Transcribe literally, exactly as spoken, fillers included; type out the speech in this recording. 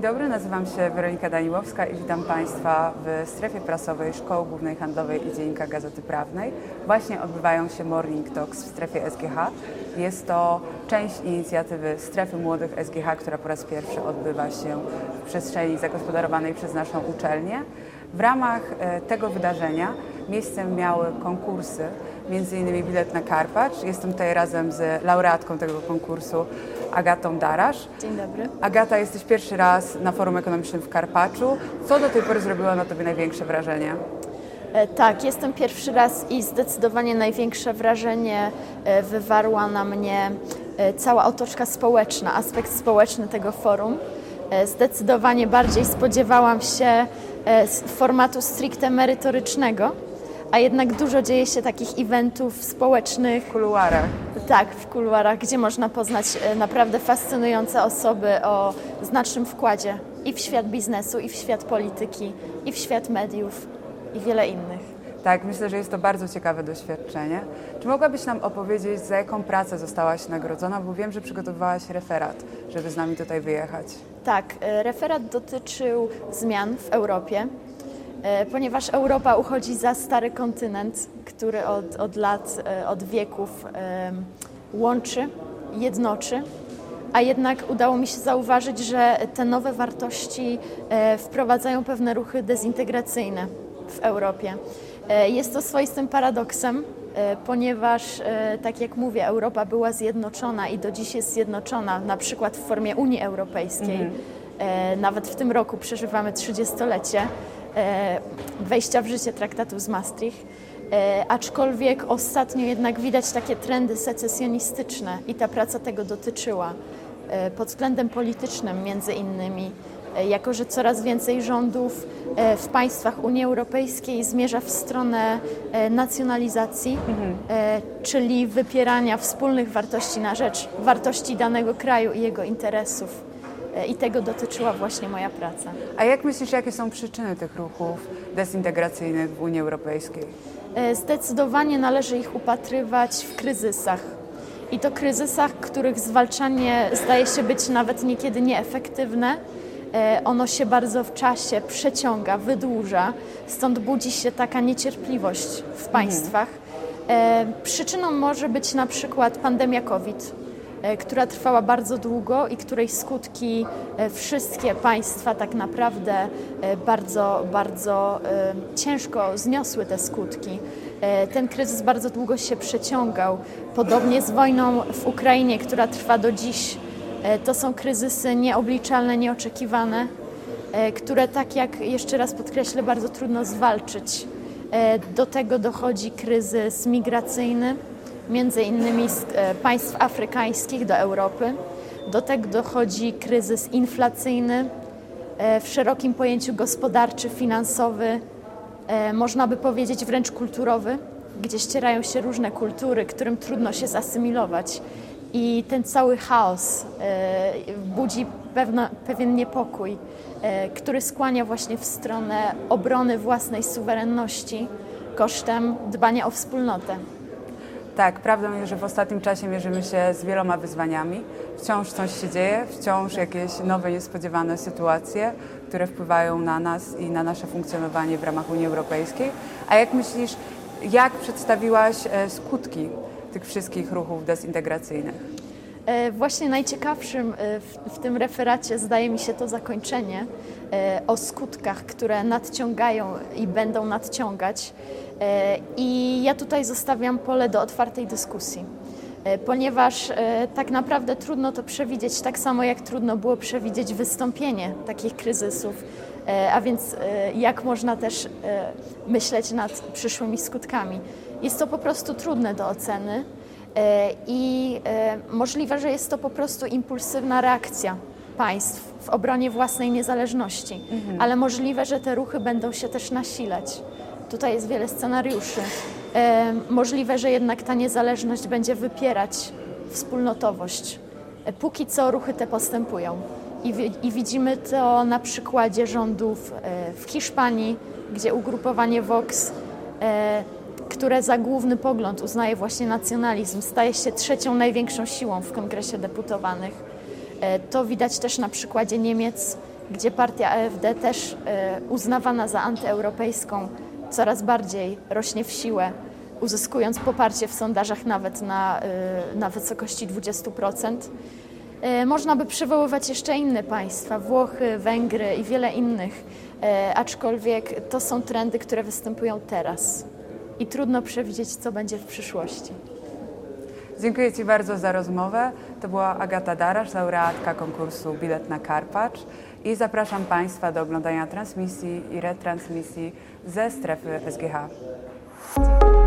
dobry, nazywam się Weronika Daniłowska i witam Państwa w strefie prasowej Szkoły Głównej Handlowej i Dziennika Gazety Prawnej. Właśnie odbywają się Morning Talks w strefie S G H. Jest to część inicjatywy Strefy Młodych S G H, która po raz pierwszy odbywa się w przestrzeni zagospodarowanej przez naszą uczelnię. W ramach tego wydarzenia miejsce miały konkursy, między innymi bilet na Karpacz. Jestem tutaj razem z laureatką tego konkursu, Agatą Darasz. Dzień dobry. Agata, jesteś pierwszy raz na Forum Ekonomicznym w Karpaczu. Co do tej pory zrobiło na Tobie największe wrażenie? E, tak, jestem pierwszy raz i zdecydowanie największe wrażenie e, wywarła na mnie e, cała otoczka społeczna, aspekt społeczny tego forum. E, zdecydowanie bardziej spodziewałam się e, formatu stricte merytorycznego, a jednak dużo dzieje się takich eventów społecznych. W kuluarach. Tak, w kuluarach, gdzie można poznać naprawdę fascynujące osoby o znacznym wkładzie i w świat biznesu, i w świat polityki, i w świat mediów, i wiele innych. Tak, myślę, że jest to bardzo ciekawe doświadczenie. Czy mogłabyś nam opowiedzieć, za jaką pracę zostałaś nagrodzona? Bo wiem, że przygotowywałaś referat, żeby z nami tutaj wyjechać. Tak, referat dotyczył zmian w Europie, ponieważ Europa uchodzi za stary kontynent, który od, od lat, od wieków łączy, jednoczy, a jednak udało mi się zauważyć, że te nowe wartości wprowadzają pewne ruchy dezintegracyjne w Europie. Jest to swoistym paradoksem, ponieważ, tak jak mówię, Europa była zjednoczona i do dziś jest zjednoczona, na przykład w formie Unii Europejskiej. Mhm. Nawet w tym roku przeżywamy trzydziestolecie wejścia w życie traktatu z Maastricht, aczkolwiek ostatnio jednak widać takie trendy secesjonistyczne i ta praca tego dotyczyła pod względem politycznym między innymi, jako że coraz więcej rządów w państwach Unii Europejskiej zmierza w stronę nacjonalizacji, mhm. czyli wypierania wspólnych wartości na rzecz wartości danego kraju i jego interesów. I tego dotyczyła właśnie moja praca. A jak myślisz, jakie są przyczyny tych ruchów dezintegracyjnych w Unii Europejskiej? Zdecydowanie należy ich upatrywać w kryzysach. I to kryzysach, których zwalczanie zdaje się być nawet niekiedy nieefektywne. Ono się bardzo w czasie przeciąga, wydłuża, stąd budzi się taka niecierpliwość w państwach. Mhm. Przyczyną może być na przykład pandemia COVID, która trwała bardzo długo i której skutki wszystkie państwa tak naprawdę bardzo, bardzo ciężko zniosły te skutki. Ten kryzys bardzo długo się przeciągał. Podobnie z wojną w Ukrainie, która trwa do dziś. To są kryzysy nieobliczalne, nieoczekiwane, które, tak jak jeszcze raz podkreślę, bardzo trudno zwalczyć. Do tego dochodzi kryzys migracyjny, między innymi z państw afrykańskich do Europy. Do tego dochodzi kryzys inflacyjny, w szerokim pojęciu gospodarczy, finansowy, można by powiedzieć wręcz kulturowy, gdzie ścierają się różne kultury, którym trudno się zasymilować. I ten cały chaos budzi pewno, pewien niepokój, który skłania właśnie w stronę obrony własnej suwerenności kosztem dbania o wspólnotę. Tak, prawdą jest, że w ostatnim czasie mierzymy się z wieloma wyzwaniami. Wciąż coś się dzieje, wciąż jakieś nowe, niespodziewane sytuacje, które wpływają na nas i na nasze funkcjonowanie w ramach Unii Europejskiej. A jak myślisz, jak przedstawiłaś skutki tych wszystkich ruchów dezintegracyjnych? Właśnie najciekawszym w, w tym referacie zdaje mi się to zakończenie o skutkach, które nadciągają i będą nadciągać. I ja tutaj zostawiam pole do otwartej dyskusji, ponieważ tak naprawdę trudno to przewidzieć, tak samo jak trudno było przewidzieć wystąpienie takich kryzysów, a więc jak można też myśleć nad przyszłymi skutkami. Jest to po prostu trudne do oceny i możliwe, że jest to po prostu impulsywna reakcja państw w obronie własnej niezależności, mhm. ale możliwe, że te ruchy będą się też nasilać. Tutaj jest wiele scenariuszy. E, możliwe, że jednak ta niezależność będzie wypierać wspólnotowość. E, póki co ruchy te postępują. I, wi- I widzimy to na przykładzie rządów e, w Hiszpanii, gdzie ugrupowanie Vox, e, które za główny pogląd uznaje właśnie nacjonalizm, staje się trzecią największą siłą w Kongresie Deputowanych. E, to widać też na przykładzie Niemiec, gdzie partia A F D też e, uznawana za antyeuropejską coraz bardziej rośnie w siłę, uzyskując poparcie w sondażach nawet na, e, na wysokości dwudziestu procent. E, można by przywoływać jeszcze inne państwa, Włochy, Węgry i wiele innych, e, aczkolwiek to są trendy, które występują teraz i trudno przewidzieć, co będzie w przyszłości. Dziękuję Ci bardzo za rozmowę. To była Agata Darasz, laureatka konkursu Bilet na Karpacz i zapraszam Państwa do oglądania transmisji i retransmisji ze strefy S G H.